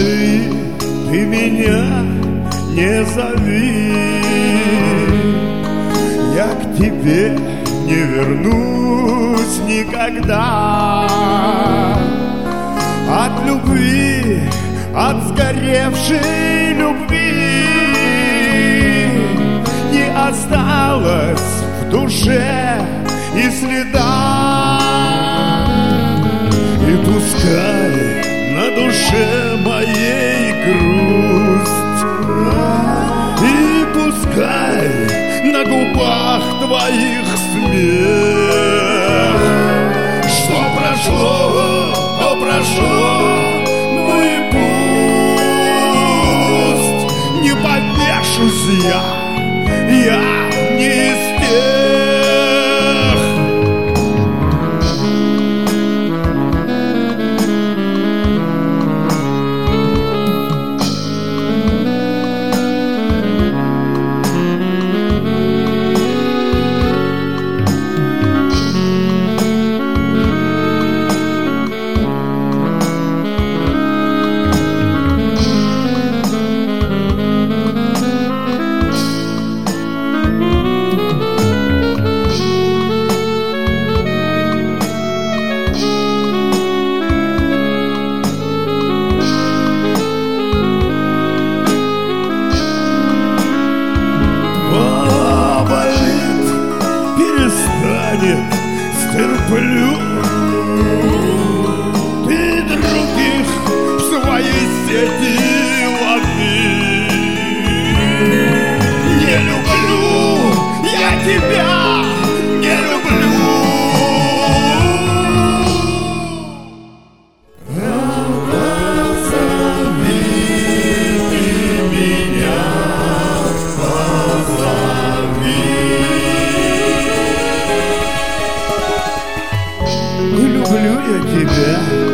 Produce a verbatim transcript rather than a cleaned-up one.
больше ты меня не зови, я к тебе не вернусь никогда. От любви, от сгоревшей любви не осталось в душе и следа. И пускай на душе моей грусть, и пускай на губах твоих смех. Что прошло, то прошло, ну и пусть. Не повешусь я, я не из тех. Стерплю, ты других в своей сети лови. Не люблю я тебя, не люблю. Позови ты меня, позови. Не люблю я тебя.